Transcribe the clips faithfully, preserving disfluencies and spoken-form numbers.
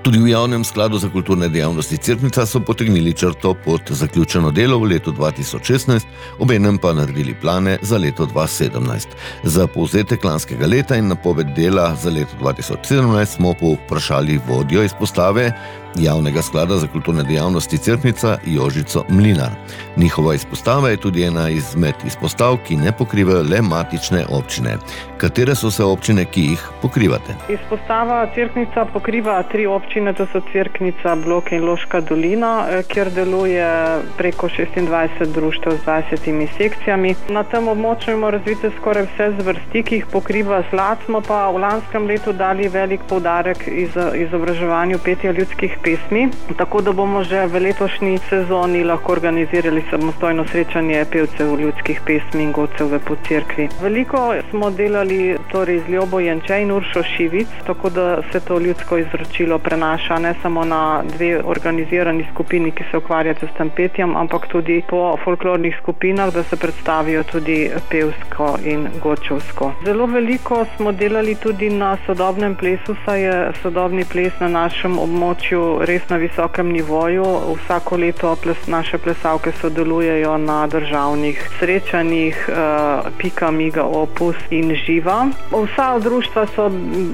Tudi v Javnem skladu za kulturne dejavnosti Cerknica so potegnili črto pod zaključeno delo v letu dva tisoč šestnajst, obenem pa naredili plane za leto dva tisoč sedemnajst. Za povzetek lanskega leta in napoved dela za leto dva tisoč sedemnajst smo povprašali vodjo izpostave Javnega sklada za kulturne dejavnosti Cerknica Jožico Mlinar. Njihova izpostava je tudi ena izmed izpostav, ki ne pokrivajo le matične občine. Katere so se občine, ki jih pokrivate? Izpostava Cerknica pokriva tri občine, to so Cerknica, Blok in Loška dolina, kjer deluje preko šestindvajset društev z dvajsetimi sekcijami. Na tem območju imamo razvite skoraj vse zvrsti, ki jih pokriva sklad, smo pa v lanskem letu dali velik poudarek iz, izobraževanju petja ljudskih pesmi, tako da bomo že v letošnji sezoni lahko organizirali samostojno srečanje pevcev ljudskih pesmi in godcev v Podcerkvi. Veliko smo delali torej z Ljobo Jenče in Uršo Šivic, tako da se to ljudsko izročilo prenaša ne samo na dve organizirani skupini, ki se ukvarjate s tem petjem, ampak tudi po folklornih skupinah, da se predstavijo tudi pevsko in godčevsko. Zelo veliko smo delali tudi na sodobnem plesu, saj je sodobni ples na našem območju res na visokem nivoju. Vsako leto ples, naše plesalke sodelujejo na državnih srečanjih uh, Pika, Miga, Opus in Živa. Vsa društva so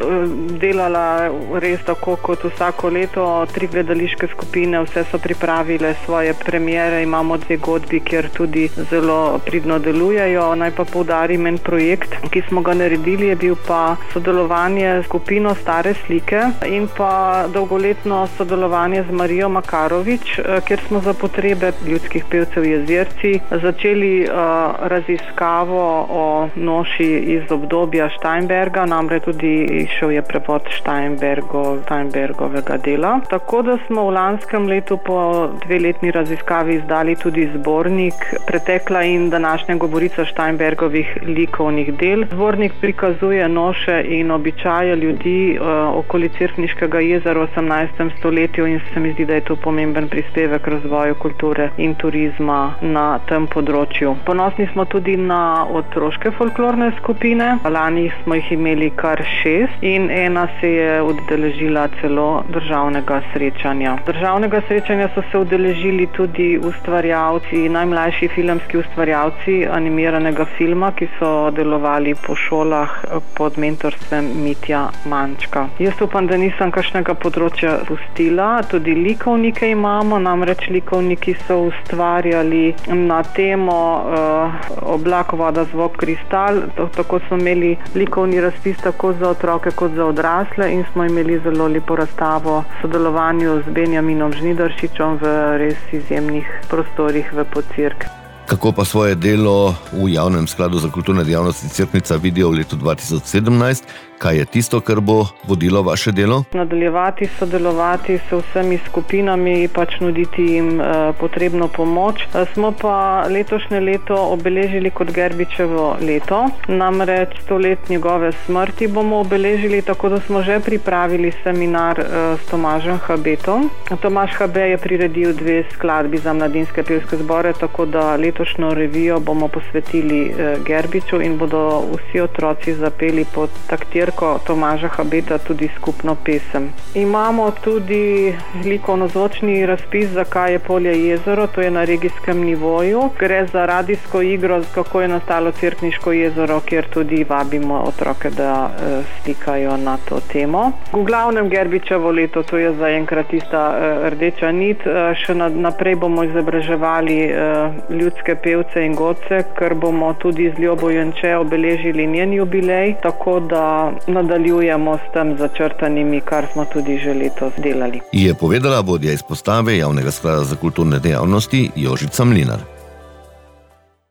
delala res tako kot vsako leto, tri gledališke skupine, vse so pripravile svoje premiere, imamo dve godbi, kjer tudi zelo pridno delujejo. Naj pa poudarim en projekt, ki smo ga naredili, je bil pa sodelovanje s skupino Stare slike in pa dolgoletno sodelovanje z Marijo Makarovič, kjer smo za potrebe ljudskih pevcev Jezerci začeli uh, raziskavo o noši iz obdobja Steinberga, namreč tudi išel je prevod Steinbergo, Steinbergovega dela. Tako da smo v lanskem letu po dveletni raziskavi izdali tudi zbornik Pretekla in današnja govorica Steinbergovih likovnih del. Zbornik prikazuje noše in običaje ljudi uh, okoli Cerkniškega jezera v osemnajstem stoletju in se mi zdi, da je to pomemben prispevek k razvoju kulture in turizma na tem področju. Ponosni smo tudi na otroške folklorne skupine. Lani smo jih imeli kar šest in ena se je udeležila celo državnega srečanja. Državnega srečanja so se udeležili tudi ustvarjalci, najmlajši filmski ustvarjalci animiranega filma, ki so delovali po šolah pod mentorstvom Mitja Mančka. Jaz upam, da nisem kakšnega področja pustila, tudi likovnike imamo, namreč likovniki so ustvarjali na temo uh, oblak, voda, zvok, kristal. Tako smo imeli likovni razpis tako za otroke kot za odrasle in smo imeli zelo lepo razstavo v sodelovanju z Benjaminom Žnidaršičem v res izjemnih prostorih v Podcerkvi. Kako pa svoje delo v Javnem skladu za kulturne dejavnosti Cerknica vidijo v letu dva tisoč sedemnajst? Kaj je tisto, kar bo vodilo vaše delo? Nadaljevati, sodelovati s vsemi skupinami, pač nuditi jim e, potrebno pomoč. E, smo pa letošnje leto obeležili kot Gerbičevo leto, namreč sto let njegove smrti bomo obeležili, tako da smo že pripravili seminar e, s Tomažem Habetom. Tomaž Habe je priredil dve skladbi za mladinske pevske zbore, tako da letošnjo revijo bomo posvetili e, Gerbiču in bodo vsi otroci zapeli pod taktir Tomaža Habeta tudi skupno pesem. Imamo tudi likovno-zvočni razpis Zakaj je polje jezero, to je na regijskem nivoju. Gre za radijsko igro, kako je nastalo Cerkniško jezero, kjer tudi vabimo otroke, da e, slikajo na to temo. V glavnem Gerbičevo leto, to je zaenkrat tista e, rdeča nit. E, še na, naprej bomo izobraževali e, ljudske pevce in godce, ker bomo tudi z Ljobo Jenče obeležili njen jubilej, tako da nadaljujemo s tem začrtanimi, kar smo tudi že letos delali. Je povedala vodja izpostave Javnega sklada za kulturne dejavnosti Jožica Mlinar.